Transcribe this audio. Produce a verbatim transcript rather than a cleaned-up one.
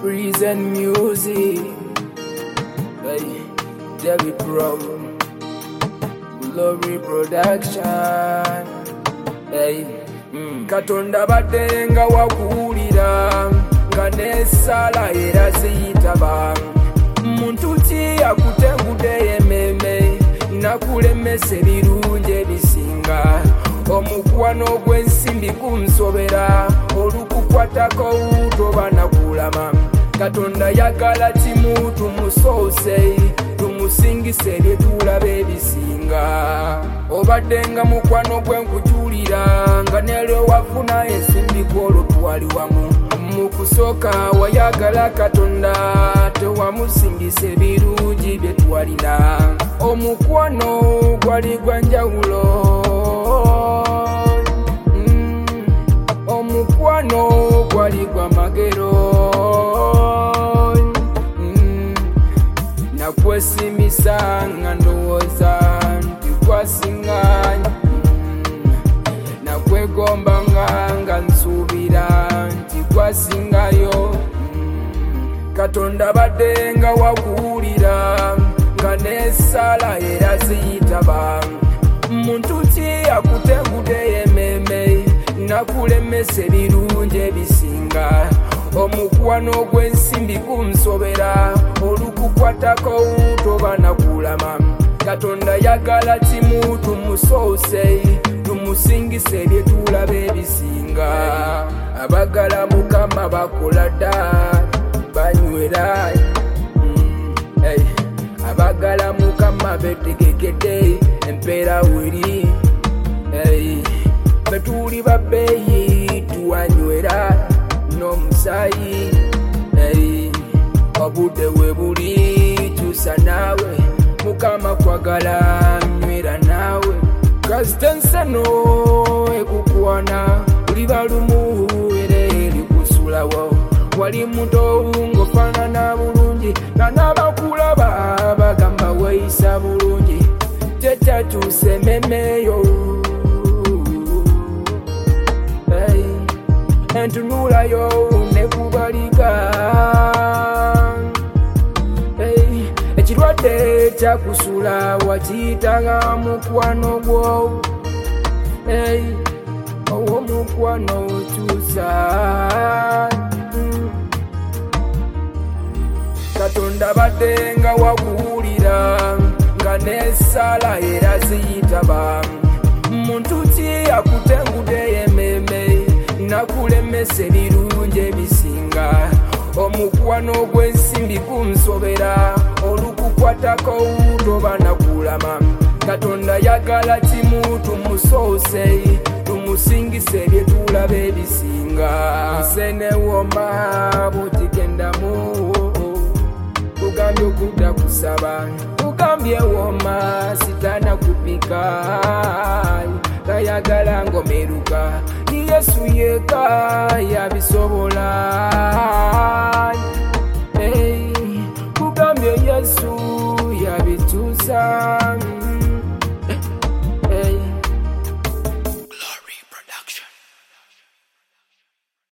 Reason music, hey, David Pro, Glory Production, hey, mm. Katonda badenga wakulira, nganesala era ziyitaba. Muntu ki akutengude ememe, nakulemesa ebirungi ebisinga. Omukwano gw'ensimbi kunsobera, olukukwatako toba nakulama. Katonda yagala timu tumusoose, tumusingise bye tulaba ebisinga. Obaddenga mukwano gwe nkujulira, nga nero wafuna ensimbi kwolwo twali wamu. Mu kusooka wayagala Katonda, tewamusingisa ebirungi bye twalina. Omukwano gwali gwa njawulo, mm. Omukwano gwali gwa magero, mm. Nakwesimisa nga ndowooza nti kwasinga, mm. Nakwegomba nga nsuubira nti kwasingayo, mm. Katonda badenga wakuwulira, nga nesala era ziyitaba. Muntu ki akutengude ememe, nakulemesa ebirungi ebisinga. Omukwano gw'ensimbi kunsobera, olukukwatako toba nakulama. Katonda yagala timu tumusoose, tumusingise bye tulaba ebisinga. Abagala Mukama bakola dda, banywera, mm, hey. Abagala Mukama betegekede, empeera weri, hey. Betuli babbeeyi tuwanywera n'omusaayi, hey. Obudde we buli tusa naawe, Mukama kwagala nywera naawe. Kasita ensano ekukwana, liba lumu era erikusulawo. Wali muto ng'ofaanana bulungi, nga n'abakulaba bagamba weeyisa bulungi. Tekyatuuse emmemeyo, hey. Entunulayo ne kubaliga, hey. Ekirwadde kyakusula wakiyitanga mukwano gwo, hey. Owomukwano kyusa, mm. Katonda badenga wakuwulira, nga nesala era ziyitaba. Muntu ki akutengude ememe, nakulemesa ebirungi ebisinga. Omukwano gw'ensimbi kunsobera, olukukwatako toba nakulama. Katonda yagala timu tumusoose, tumusingise bye tulaba ebisinga. Nsenewoma butigendamu, ugambye okudda kusaba, ugambye woma sitana kupika, kayagala ngomeruka. Yesu yeka yabisobola, hey. Ugambye Yesu yabituusa.